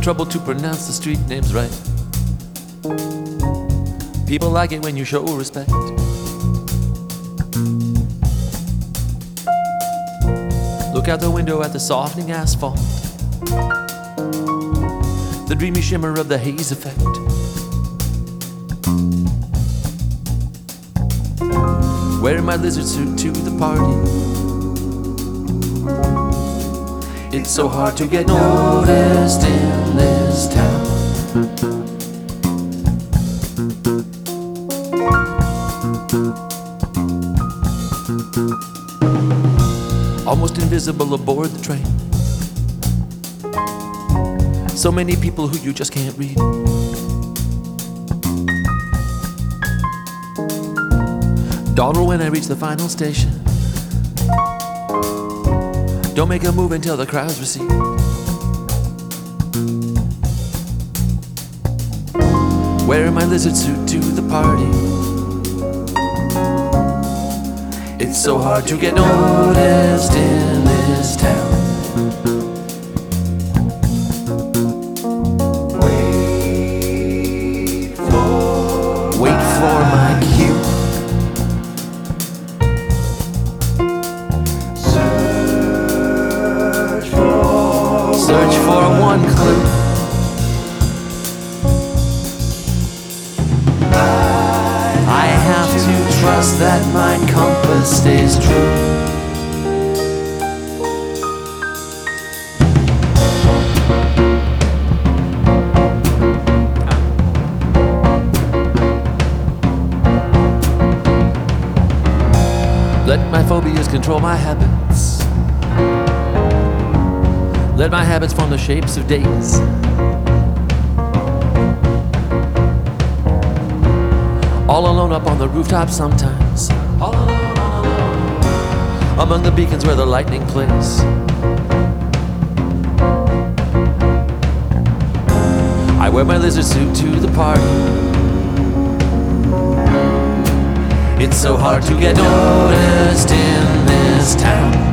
trouble to pronounce the street names right. People like it when you show respect. Look out the window at the softening asphalt, the dreamy shimmer of the haze effect. Wearing my lizard suit to the party. It's so hard to get noticed in this town. Almost invisible aboard the train. So many people who you just can't read. Dawdle when I reach the final station. Don't make a move until the crowds recede. Wearing my lizard suit to the party. It's so hard to get noticed in this town. Wait for my cue. Search for one clue. I have to trust that my compass stays true. Let my phobias control my habits. Let my habits form the shapes of days. All alone up on the rooftop sometimes. All alone. Among the beacons where the lightning plays. I wear my lizard suit to the party. It's so hard to get noticed in this town.